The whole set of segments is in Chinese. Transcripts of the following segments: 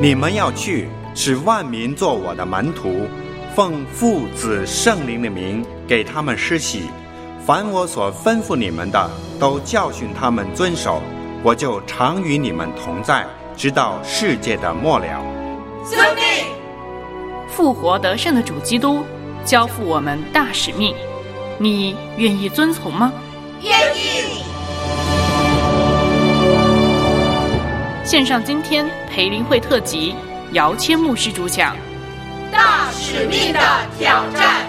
你们要去，使万民做我的门徒，奉父子圣灵的名给他们施洗，凡我所吩咐你们的，都教训他们遵守，我就常与你们同在，直到世界的末了。 遵命。 复活得胜的主基督交付我们大使命，你愿意遵从吗？ 愿意。 线上今天培灵会特辑，姚谦牧师主讲， 大使命的挑战。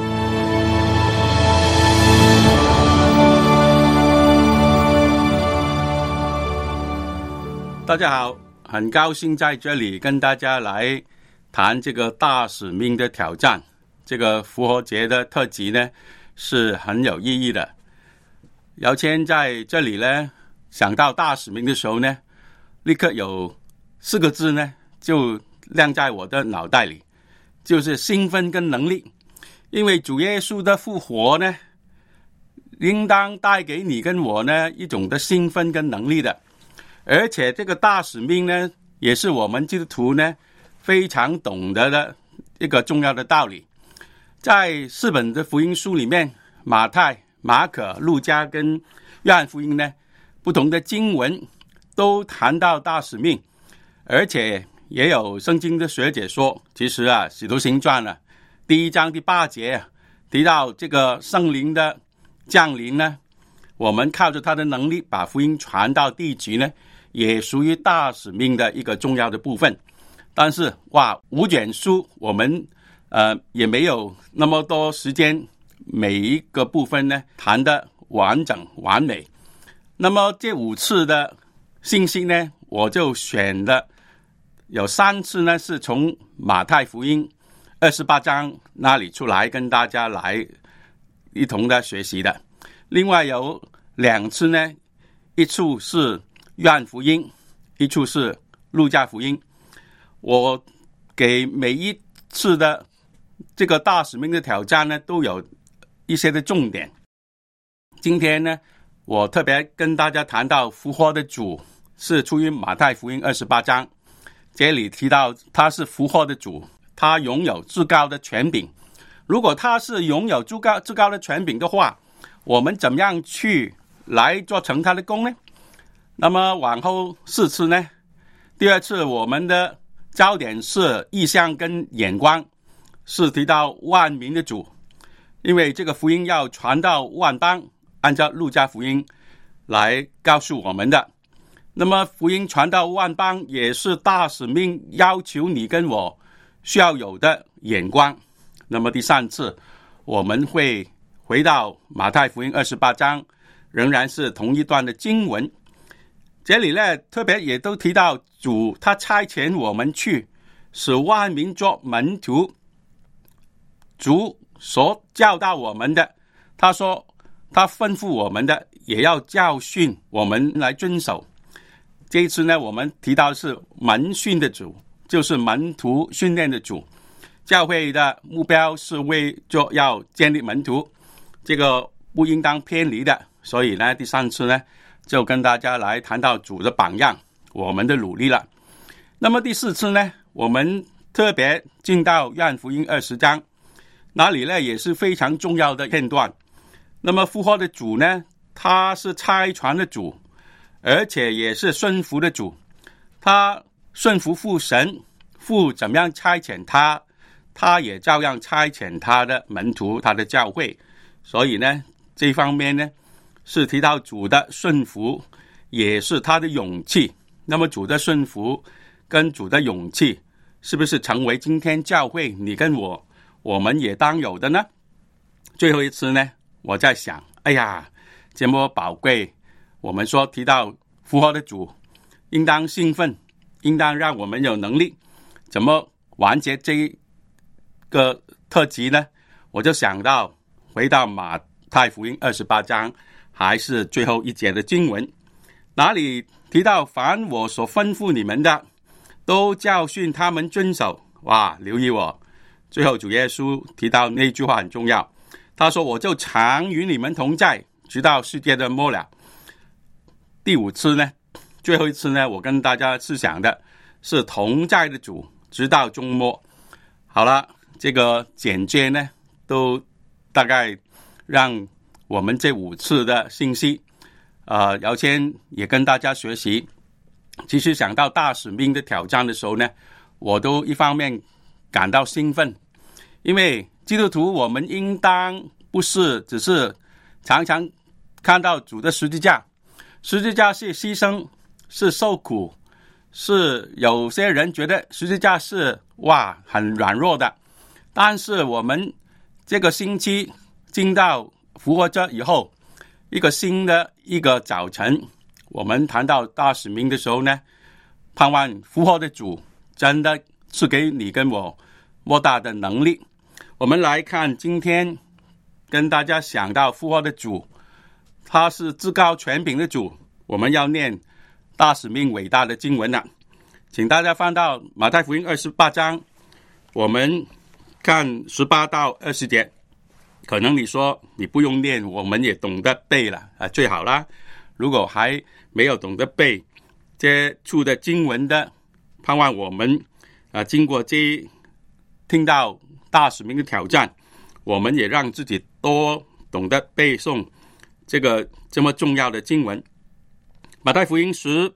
大家好，很高兴在这里跟大家来谈这个大使命的挑战。这个复活节的特辑呢是很有意义的。姚谦在这里呢想到大使命的时候呢，立刻有4个字呢就亮在我的脑袋里，就是兴奋跟能力。因为主耶稣的复活呢，应当带给你跟我呢一种的兴奋跟能力的。而且这个大使命呢，也是我们基督徒呢非常懂得的一个重要的道理。在4本的福音书里面，马太、马可、路加跟约翰福音呢，不同的经文都谈到大使命。而且也有圣经的学者说，其实使徒行传第1章第8节提到这个圣灵的降临呢，我们靠着他的能力把福音传到地极呢，也属于大使命的一个重要的部分。但是5卷书我们也没有那么多时间每一个部分呢谈得完整完美。那么这5次的信息呢，我就选了有3次呢是从马太福音28章那里出来跟大家来一同的学习的。另外有2次呢，一处是约翰福音，一处是路加福音。我给每一次的这个大使命的挑战呢，都有一些的重点。今天呢，我特别跟大家谈到复活的主是出于马太福音28章，这里提到他是复活的主，他拥有至高的权柄。如果他是拥有至高的权柄的话，我们怎么样去来做成他的功呢？那么往后4次呢，第2次我们的焦点是意象跟眼光，是提到万民的主，因为这个福音要传到万邦，按照路加福音来告诉我们的。那么福音传到万邦也是大使命要求你跟我需要有的眼光。那么第3次我们会回到马太福音28章，仍然是同一段的经文。这里呢特别也都提到主他差遣我们去使万民做门徒，主所教导我们的，他说他吩咐我们的也要教训我们来遵守。这一次呢，我们提到是门训的主，就是门徒训练的主。教会的目标是为着要建立门徒，这个不应当偏离的。所以呢，第3次呢就跟大家来谈到主的榜样，我们的努力了。那么第4次呢，我们特别进到约翰福音20章，那里呢也是非常重要的片段。那么复活的主呢，他是差传的主，而且也是顺服的主。他顺服父神，父怎么样差遣他，他也照样差遣他的门徒，他的教会。所以呢，这方面呢是提到主的顺服，也是他的勇气。那么主的顺服跟主的勇气，是不是成为今天教会你跟我们也当有的呢？最后一次呢，我在想，这么宝贵，我们说提到复活的主，应当兴奋，应当让我们有能力。怎么完结这个特辑呢？我就想到回到马太福音28章，还是最后一节的经文，哪里提到凡我所吩咐你们的，都教训他们遵守。留意最后主耶稣提到那句话很重要，他说我就常与你们同在，直到世界的末了。第5次呢，最后一次呢，我跟大家思想的是同在的主，直到终末。好了，这个简介呢，都大概让我们这5次的信息，姚谦也跟大家学习。其实想到大使命的挑战的时候呢，我都一方面感到兴奋，因为基督徒我们应当不是只是常常看到主的十字架，十字架是牺牲，是受苦，是有些人觉得十字架是很软弱的，但是我们这个星期进到复活节以后，一个新的一个早晨，我们谈到大使命的时候呢，盼望复活的主真的是给你跟我莫大的能力。我们来看今天跟大家想到复活的主，他是至高权柄的主，我们要念大使命伟大的经文了。请大家翻到马太福音28章，我们看18到20节。可能你说你不用念，我们也懂得背了最好啦。如果还没有懂得背这处的经文的，盼望我们经过这听到大使命的挑战，我们也让自己多懂得背诵这个这么重要的经文。马太福音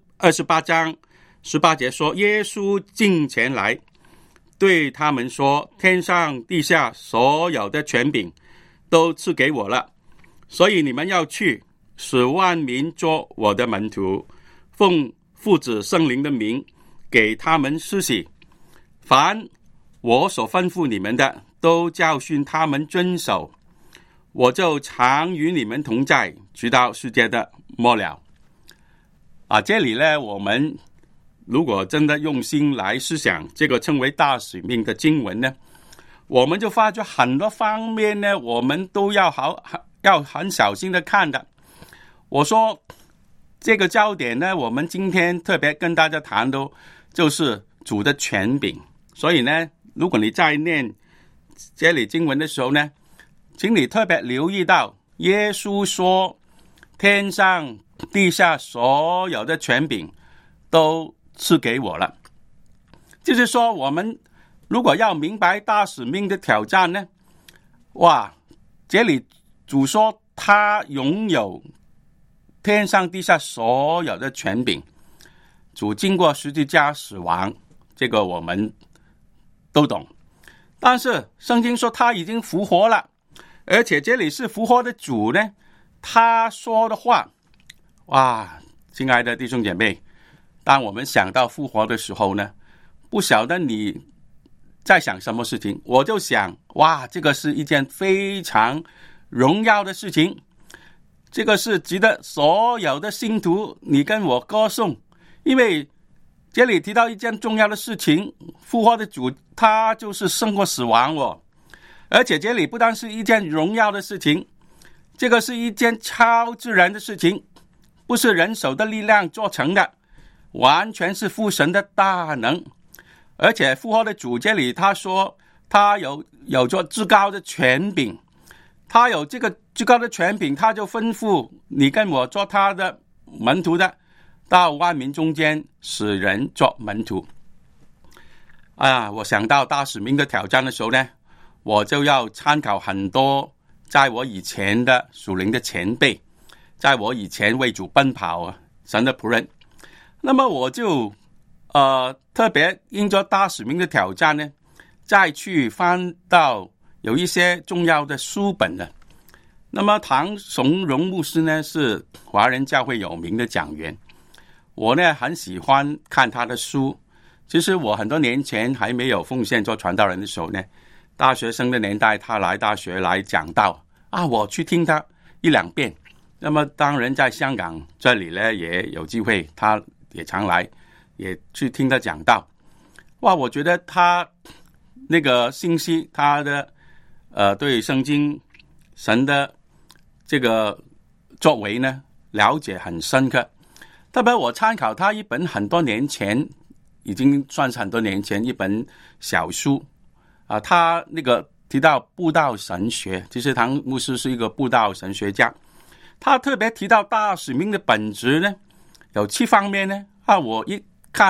28章18节说，耶稣近前来对他们说，天上地下所有的权柄都赐给我了，所以你们要去，使万民做我的门徒，奉父子圣灵的名给他们施洗，凡我所吩咐你们的都教训他们遵守，我就常与你们同在，直到世界的末了。这里呢，我们如果真的用心来思想这个称为大使命的经文呢，我们就发觉很多方面呢，我们都要很小心的看的。我说这个焦点呢，我们今天特别跟大家谈的就是主的权柄。所以呢，如果你在念这里经文的时候呢，请你特别留意到耶稣说，天上地下所有的权柄都赐给我了。就是说我们如果要明白大使命的挑战呢，这里主说他拥有天上地下所有的权柄，主经过十字架死亡，这个我们都懂。但是圣经说他已经复活了，而且这里是复活的主呢，他说的话，亲爱的弟兄姐妹，当我们想到复活的时候呢，不晓得你在想什么事情。我就想，这个是一件非常荣耀的事情，这个是值得所有的信徒你跟我歌颂。因为这里提到一件重要的事情，复活的主他就是胜过死亡而且这里不但是一件荣耀的事情，这个是一件超自然的事情，不是人手的力量做成的，完全是父神的大能。而且复活的主这里他说他有着至高的权柄，他有这个至高的权柄，他就吩咐你跟我做他的门徒的，到万民中间使人做门徒。我想到大使命的挑战的时候呢，我就要参考很多在我以前的属灵的前辈，在我以前为主奔跑神的仆人。那么我就特别因着大使命的挑战呢，再去翻到有一些重要的书本呢。那么唐崇荣牧师呢，是华人教会有名的讲员，我呢很喜欢看他的书。其实我很多年前还没有奉献做传道人的时候呢，大学生的年代他来大学来讲道我去听他1-2遍。那么当然在香港这里呢也有机会，他也常来，也去听他讲道。我觉得他那个信息，他的对圣经神的这个作为呢了解很深刻。特别我参考他一本很多年前，已经算是很多年前一本小书他那个提到布道神学，其实唐牧师是一个布道神学家，他特别提到大使命的本质呢有7方面呢我一看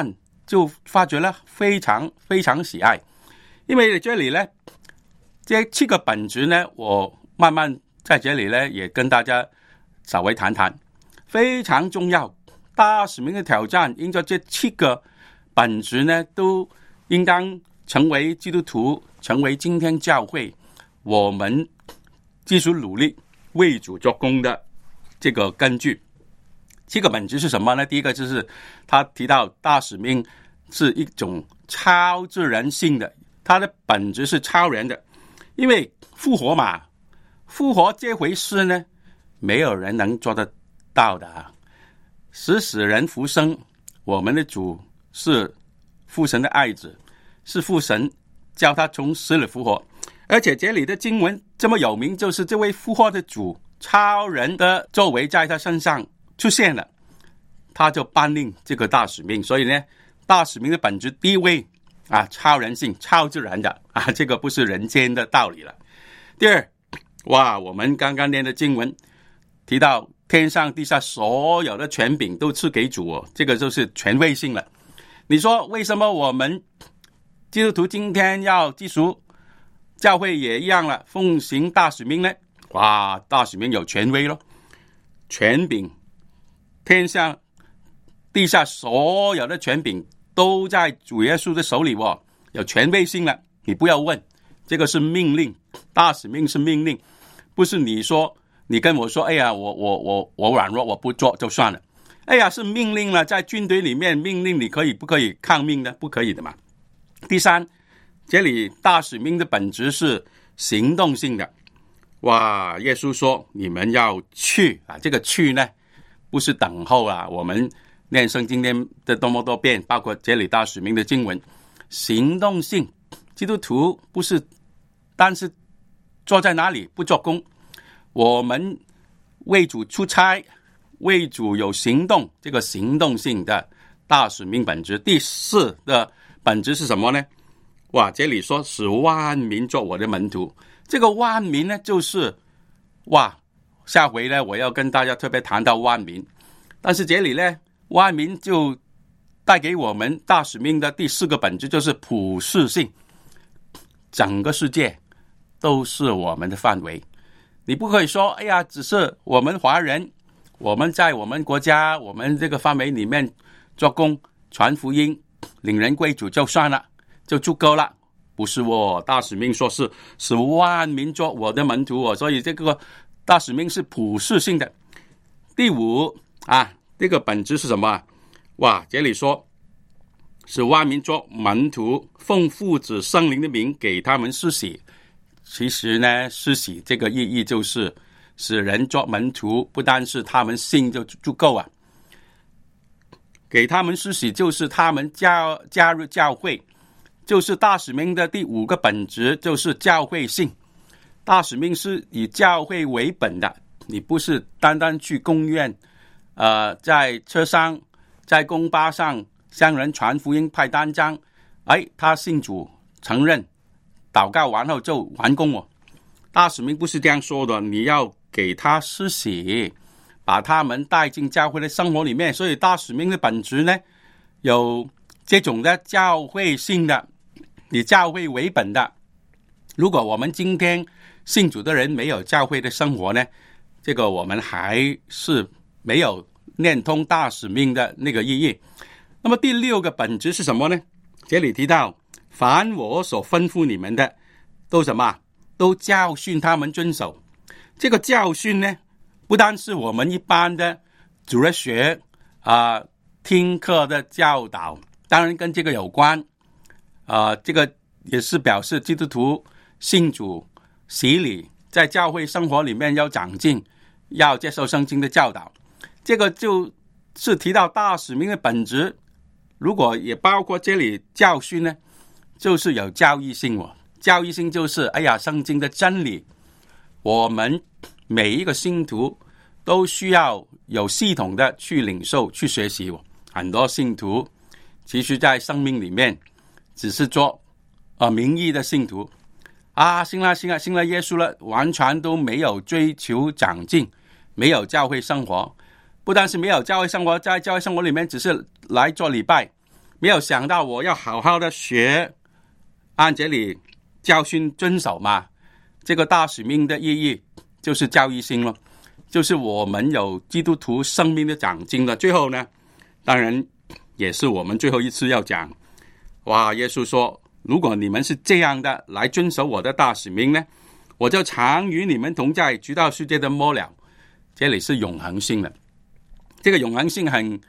就发觉了非常非常喜爱。因为这里呢，这7个本质呢，我慢慢在这里呢也跟大家稍微谈谈，非常重要。大使命的挑战，因着这7个本质呢，都应当成为基督徒，成为今天教会我们继续努力为主做工的这个根据。7个本质是什么呢？第一个就是他提到大使命是一种超自然性的，它的本质是超人的。因为复活嘛，复活这回事呢，没有人能做得到的。使死人复生，我们的主是父神的爱子，是父神叫他从死里复活。而且这里的经文这么有名，就是这位复活的主超人的作为在他身上出现了，他就颁令这个大使命。所以呢，大使命的本质第一位超人性、超自然的这个不是人间的道理了。第二，我们刚刚念的经文提到天上地下所有的权柄都赐给主这个就是权威性了。你说为什么我们基督徒今天要基督教会也一样了，奉行大使命呢？大使命有权威咯，权柄，天上地下所有的权柄都在主耶稣的手里有权威性了。你不要问，这个是命令，大使命是命令，不是你说你跟我说，哎呀，我软弱，我不做就算了。哎呀，是命令了，在军队里面命令你不可以抗命呢？不可以的嘛。第三，这里大使命的本质是行动性的。耶稣说你们要去这个去呢，不是等候我们念圣经念的多么多遍，包括这里大使命的经文，行动性。基督徒不是但是坐在哪里不做工，我们为主出差，为主有行动，这个行动性的大使命本质。第4的本质是什么呢？这里说使万民做我的门徒，这个万民呢，就是下回呢我要跟大家特别谈到万民。但是这里呢，万民就带给我们大使命的第4个本质，就是普世性，整个世界都是我们的范围。你不可以说哎呀，只是我们华人，我们在我们国家我们这个范围里面做工传福音领人归主就算了，就足够了。不是大使命说是使万民做我的门徒所以这个大使命是普世性的。第5这个本质是什么？这里说使万民做门徒，奉父子圣灵的名给他们施洗。其实呢，施洗这个意义就是使人做门徒，不单是他们信就足够给他们施洗就是他们加入教会，就是大使命的第5个本质，就是教会性。大使命是以教会为本的，你不是单单去公园在车上在公巴上向人传福音派单张，他信主承认祷告完后就完工大使命不是这样说的，你要给他施洗，把他们带进教会的生活里面。所以大使命的本质呢，有这种的教会性的，以教会为本的。如果我们今天信主的人没有教会的生活呢，这个我们还是没有念通大使命的那个意义。那么第6个本质是什么呢？这里提到凡我所吩咐你们的都什么？都教训他们遵守。这个教训呢，不单是我们一般的主日学听课的教导，当然跟这个有关这个也是表示基督徒信主洗礼，在教会生活里面要长进，要接受圣经的教导。这个就是提到大使命的本质。如果也包括这里教训呢，就是有教义性教义性就是圣经的真理，我们每一个信徒都需要有系统的去领受去学习很多信徒其实在生命里面只是做名义的信徒信了耶稣了，完全都没有追求长进，没有教会生活。不但是没有教会生活，在教会生活里面只是来做礼拜， 没有想到我要好好的学，按这里教训遵守嘛。这个大使命的意义就是教育性了，就是我们有基督徒生命的长进了。最后呢，当然也是我们最后一次要讲，哇，耶稣说，如果你们是这样的来遵守我的大使命呢，我就常与你们同在，直到世界的末了。这里是永恒性的，这个永恒性很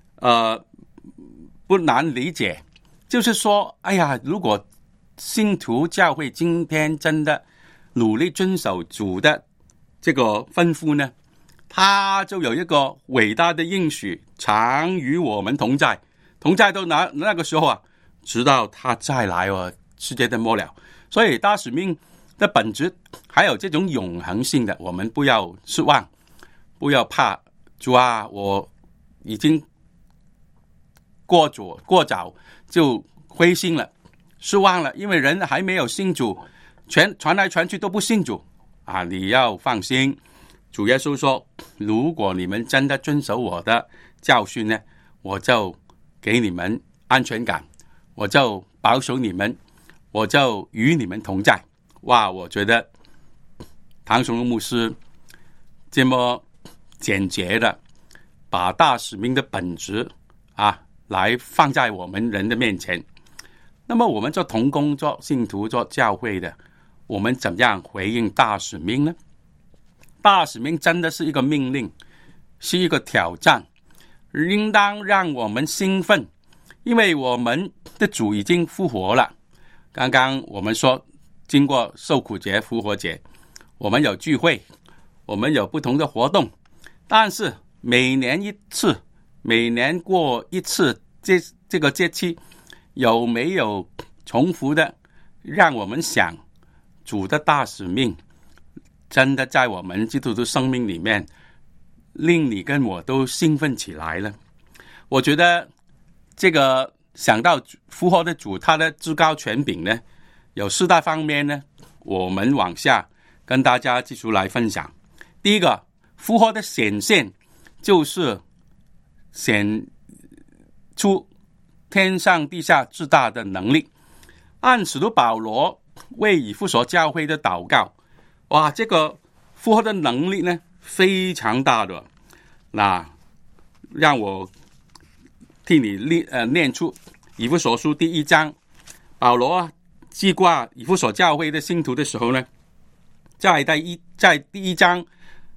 不难理解，就是说，哎呀，如果信徒教会今天真的努力遵守主的这个吩咐呢，他就有一个伟大的应许，常与我们同在，同在到那个时候啊，直到他再来世界的末了。所以大使命的本质还有这种永恒性的，我们不要失望，不要怕，主啊，我已经过早就灰心了，失望了，因为人还没有信主，传来传去都不信主啊！你要放心，主耶稣说，如果你们真的遵守我的教训呢，我就给你们安全感，我就保守你们，我就与你们同在。哇，我觉得唐崇荣牧师这么简洁的把大使命的本质来放在我们人的面前。那么我们做同工、做信徒、做教会的，我们怎样回应大使命呢？大使命真的是一个命令，是一个挑战，应当让我们兴奋，因为我们的主已经复活了。刚刚我们说，经过受苦节、复活节，我们有聚会，我们有不同的活动，但是每年一次，每年过一次这个节期，有没有重复的让我们想主的大使命真的在我们基督徒生命里面令你跟我都兴奋起来了？我觉得这个想到复活的主他的至高权柄呢，有4大方面呢，我们往下跟大家继续来分享。第一个，复活的显现就是显出天上地下至大的能力。按使徒保罗为以弗所教会的祷告，哇，这个复活的能力呢非常大的。那让我替你念出以弗所书第1章，保罗记挂以弗所教会的信徒的时候呢，在第1章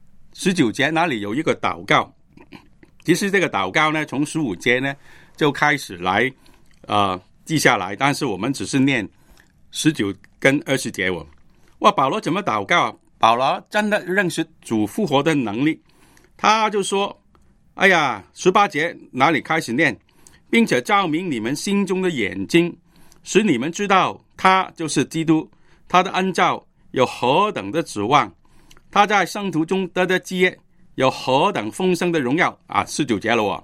19节那里有一个祷告。其实这个祷告呢，从15节呢就开始来记下来，但是我们只是念19跟20节。哇，保罗怎么祷告啊？保罗真的认识主复活的能力，他就说，哎呀，18节哪里开始念，并且照明你们心中的眼睛，使你们知道他就是基督，他的恩召有何等的指望，他在圣徒中得的基业有何等丰盛的荣耀19节了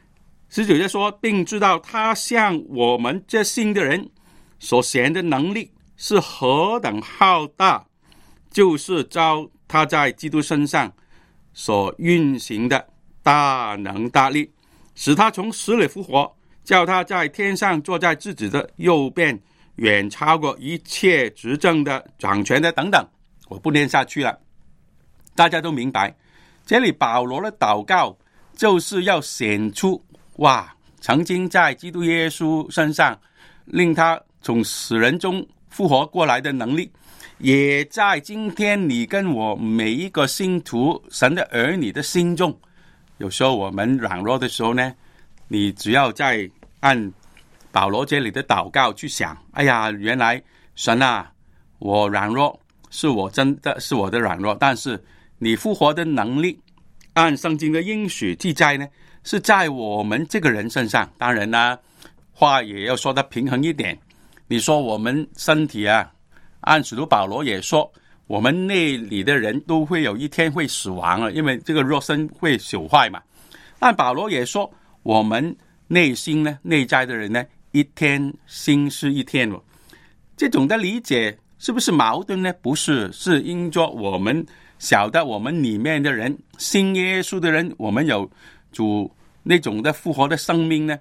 19节说，并知道他向我们这信的人所显的能力是何等浩大，就是照他在基督身上所运行的大能大力，使他从死里复活，叫他在天上坐在自己的右边，远超过一切执政的、掌权的等等。我不念下去了，大家都明白。这里保罗的祷告就是要显出，哇，曾经在基督耶稣身上令他从死人中复活过来的能力，也在今天你跟我每一个信徒神的儿女的心中。有时候我们软弱的时候呢，你只要在按保罗这里的祷告去想，哎呀，原来神啊，我软弱，是我真的是我的软弱，但是你复活的能力按圣经的应许记载呢，是在我们这个人身上。当然啦，话也要说得平衡一点，你说我们身体按使徒保罗也说，我们内里的人都会有一天会死亡了，因为这个肉身会朽坏嘛。但保罗也说，我们内心呢，内在的人呢，一天新是一天。这种的理解是不是矛盾呢？不是，是因着我们晓得我们里面的人，信耶稣的人，我们有主那种的复活的生命呢，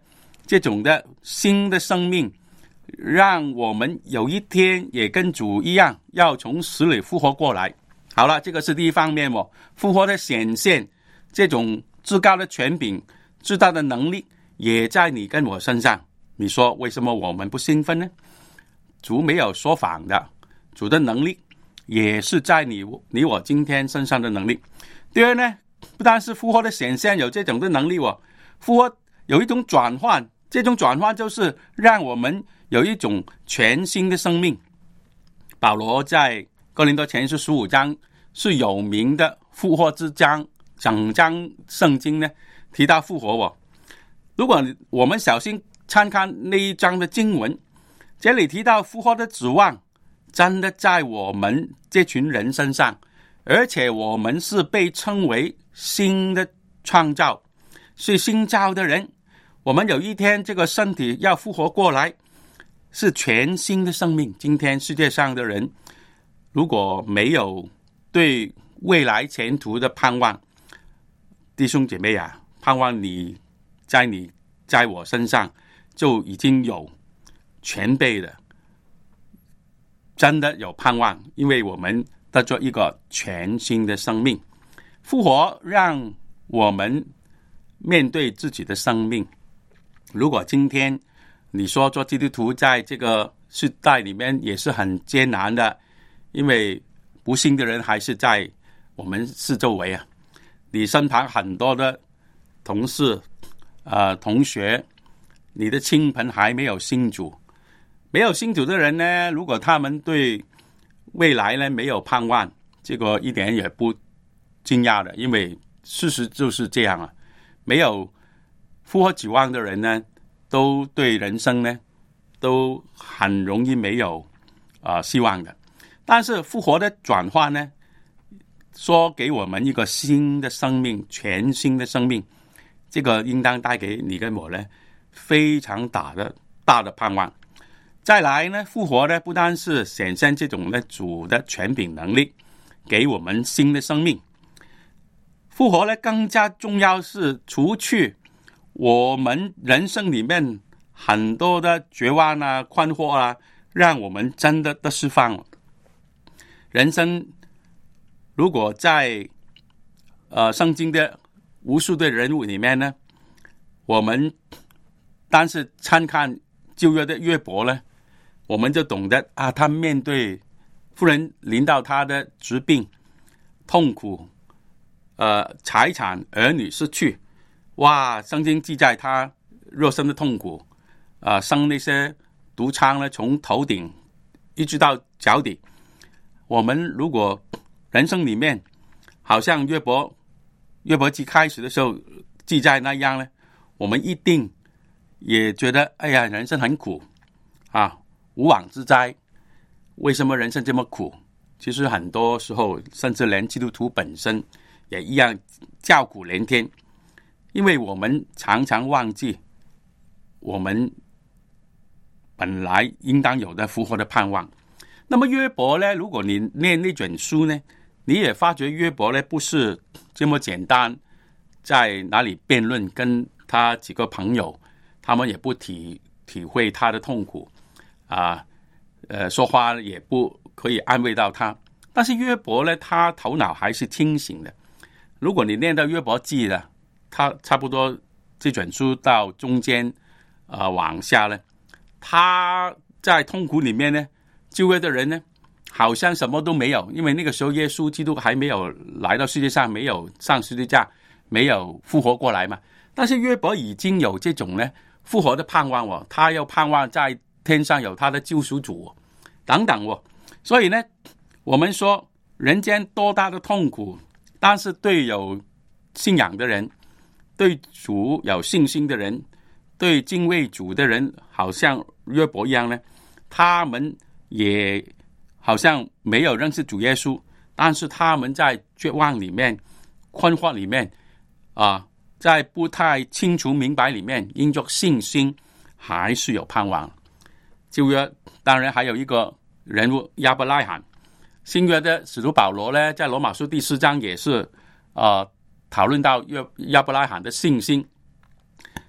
这种的新的生命，让我们有一天也跟主一样，要从死里复活过来。好了，这个是第一方面复活的显现，这种至高的权柄、至大的能力也在你跟我身上。你说为什么我们不兴奋呢？主没有说谎的，主的能力也是在你我今天身上的能力。第二呢，不但是复活的显现有这种的能力复活有一种转换，这种转换就是让我们有一种全新的生命。保罗在哥林多前书15章是有名的复活之章，整章圣经呢提到复活如果我们小心参看那一章的经文，这里提到复活的指望真的在我们这群人身上，而且我们是被称为新的创造，是新造的人。我们有一天这个身体要复活过来，是全新的生命。今天世界上的人如果没有对未来前途的盼望，弟兄姐妹啊，盼望你在我身上就已经有全备的，真的有盼望，因为我们得着一个全新的生命。复活让我们面对自己的生命。如果今天你说做基督徒在这个时代里面也是很艰难的，因为不幸的人还是在我们四周围你身旁很多的同事同学，你的亲朋还没有信主。没有信主的人呢，如果他们对未来呢没有盼望，这个一点也不惊讶的，因为事实就是这样没有复活指望的人呢，都对人生呢都很容易没有希望的。但是复活的转换呢，说给我们一个新的生命，全新的生命，这个应当带给你跟我呢非常大的盼望。再来呢，复活呢不单是显现这种呢主的权柄能力，给我们新的生命。复活呢更加重要是除去我们人生里面很多的绝望困惑让我们真的得释放。人生如果在圣经的无数的人物里面呢，我们但是参看旧约的约伯呢，我们就懂得他面对夫人临到他的疾病、痛苦、财产、儿女失去，圣经记载他肉身的痛苦，生那些毒疮呢，从头顶一直到脚底。我们如果人生里面好像约伯记开始的时候记载那样呢，我们一定也觉得人生很苦无妄之灾。为什么人生这么苦？其实很多时候甚至连基督徒本身也一样叫苦连天，因为我们常常忘记我们本来应当有的复活的盼望。那么约伯呢，如果你念那卷书呢，你也发觉约伯呢不是这么简单在哪里辩论，跟他几个朋友他们也不体会他的痛苦说话也不可以安慰到他。但是约伯呢，他头脑还是清醒的。如果你念到约伯记的，他差不多这卷书到中间往下呢，他在痛苦里面呢，旧约的人呢好像什么都没有，因为那个时候耶稣基督还没有来到世界上，没有上十字架，没有复活过来嘛。但是约伯已经有这种呢复活的盼望他要盼望在天上有他的救赎主等等所以呢，我们说人间多大的痛苦，但是对有信仰的人，对主有信心的人，对敬畏主的人，好像约伯一样呢，他们也好像没有认识主耶稣，但是他们在绝望里面、困惑里面在不太清楚明白里面，因着信心还是有盼望。旧约当然还有一个人物亚伯拉罕，新约的使徒保罗呢，在罗马书第4章也是讨论到亚伯拉罕的信心。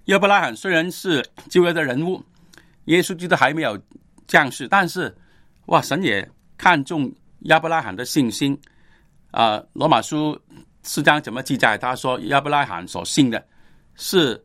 亚伯拉罕虽然是旧约的人物，耶稣基督还没有降世，但是神也看重亚伯拉罕的信心。罗马书4章怎么记载？他说亚伯拉罕所信的是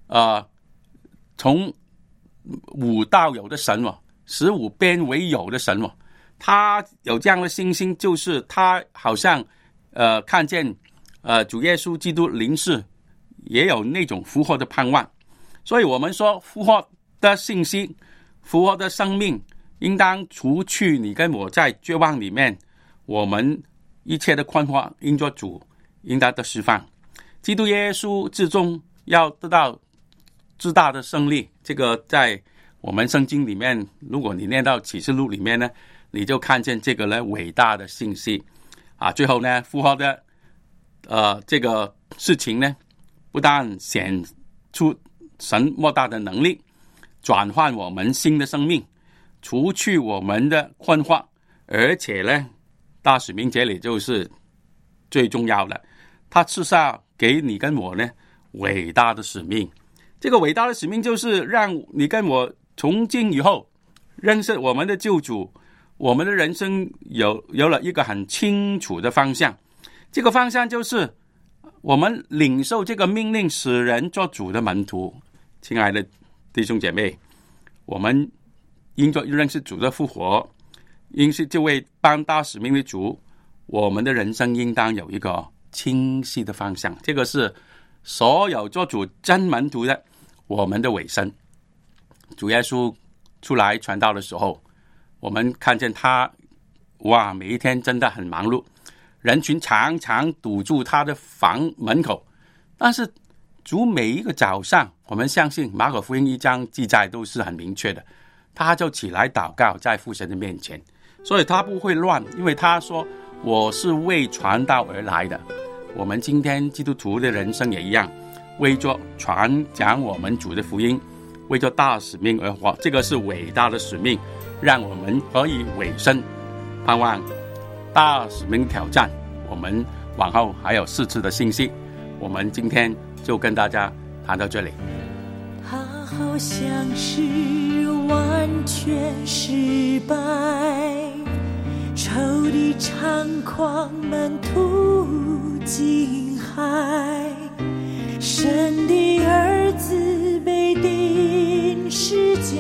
从无到有的神使无边为有的神他有这样的信心，就是他好像看见主耶稣基督临世，也有那种复活的盼望。所以我们说复活的信息，复活的生命应当除去你跟我在绝望里面我们一切的困惑，因着主应当的释放。基督耶稣至终要得到至大的胜利，这个在我们圣经里面，如果你念到启示录里面呢，你就看见这个呢伟大的信息最后呢复活的这个事情呢，不但显出神莫大的能力，转换我们新的生命，除去我们的困惑，而且呢大使命这里就是最重要的，他赐下给你跟我呢伟大的使命。这个伟大的使命就是让你跟我从今以后认识我们的救主，我们的人生有了一个很清楚的方向。这个方向就是我们领受这个命令，使人做主的门徒。亲爱的弟兄姐妹，我们因着认识主的复活，因是这位颁大使命的主，我们的人生应当有一个清晰的方向。这个是所有做主真门徒的我们的尾声。主耶稣出来传道的时候，我们看见他每一天真的很忙碌，人群常常堵住他的房门口，但是主每一个早上，我们相信马可福音1章记载都是很明确的，他就起来祷告在父神的面前，所以他不会乱，因为他说我是为传道而来的。我们今天基督徒的人生也一样，为着传讲我们主的福音，为着大使命而活，这个是伟大的使命，让我们可以委身。盼望大使命挑战，我们往后还有4次的信息，我们今天就跟大家谈到这里。 他好像是完全失败，仇敌猖狂门徒惊骇，神的儿子被钉十架，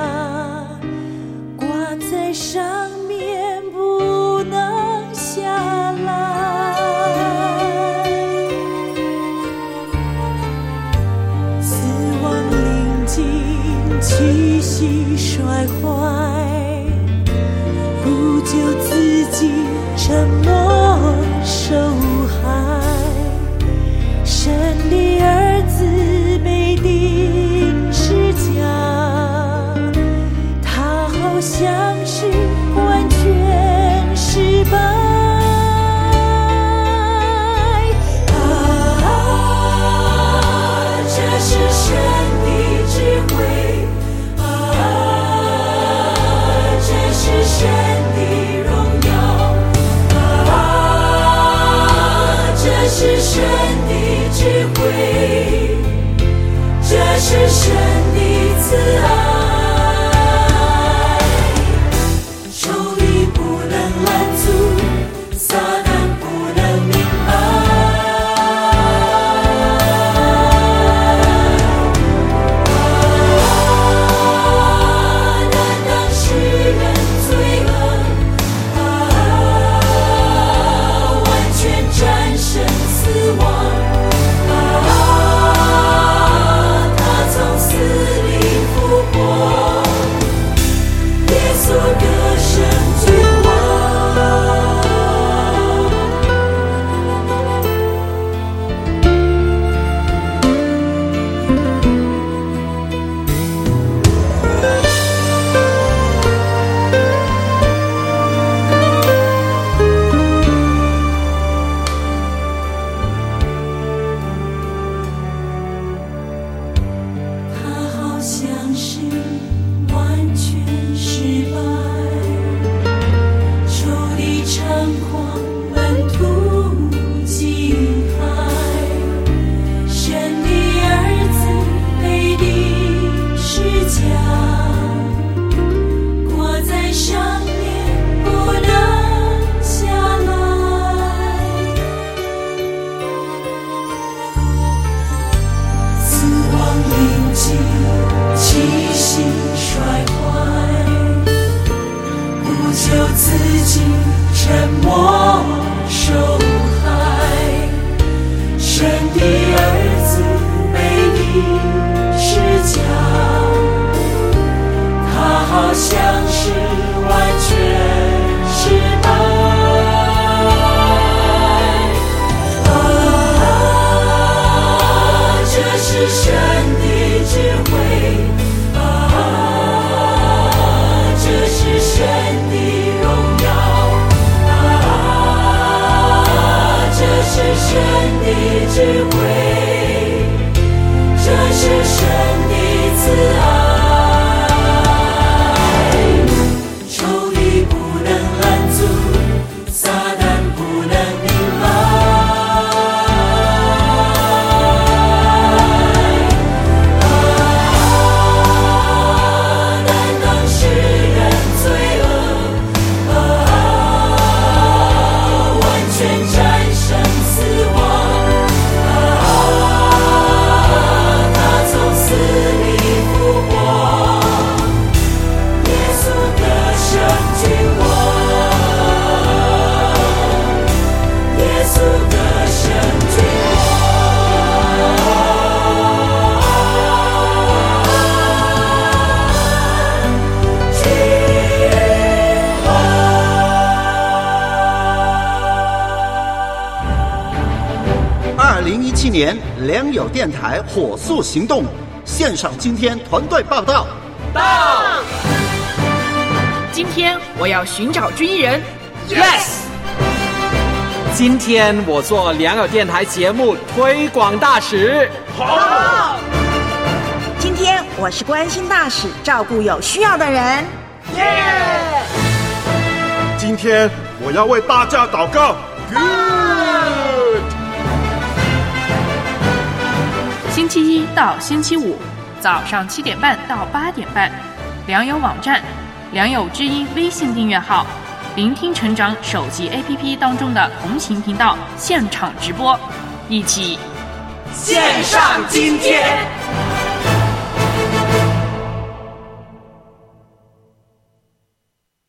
挂在上面不能下来，死亡临近，气息衰坏，不救自己沉默受害，神的儿子被钉十架，他好像是完全失败，这是神的智慧，这是神的荣耀，这是神的智慧，这是神的慈爱，仇敌不能拦阻，撒旦不能明白，难当世人罪恶，完全战胜死亡，他从死里复活。 己气息衰坏，不求自己沉默受害，神的儿子被你施加，他好像是完全失败。这是神的智慧这是神的荣耀这是神的智慧，这是神的慈爱。仇敌不能拦阻，撒旦不能明白。 2017年良友电台火速行动，线上今天团队报道。 到！ 今天我要寻找追忆人。 Yes！ 今天我做良友电台节目推广大使。 好！ 今天我是关心大使，照顾有需要的人。 耶！ 今天我要为大家祷告。Good！ 星期一到星期五早上7点半到8点半，良友网站、良友知音微信订阅号、聆听成长手机 APP 当中的同行频道现场直播，一起线上今天。